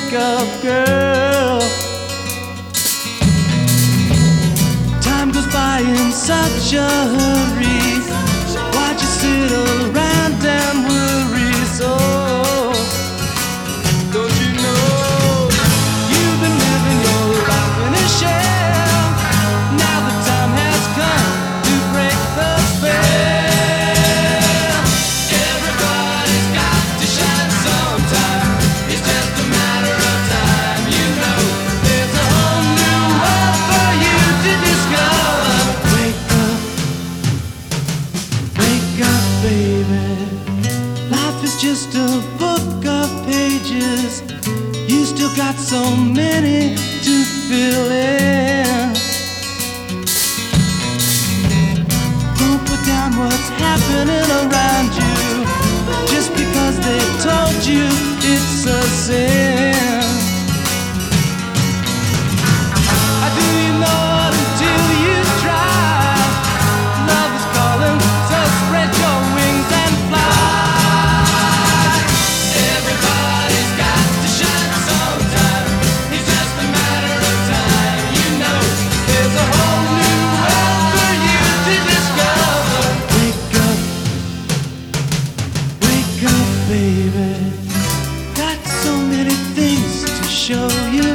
wake up, girl. Time goes by in such a hurry. Why'd you sit around and worry so? Don't you know you've been living your life in a shell? Now the time has come to break the spell. Everybody's got to shine sometime. It's just a matter of time, you know. There's a whole new world for you to discover. Wake up, baby. Life is just a book of pages. You still got so many to fill in. Don't put down what's happening around you just because they told you it's a sin. How do you know until you try? Love is calling, so spread your wings and fly. Everybody's got to shine sometime. It's just a matter of time, you know. There's a whole new world for you to discover. Wake up, baby. Got so many things to show you.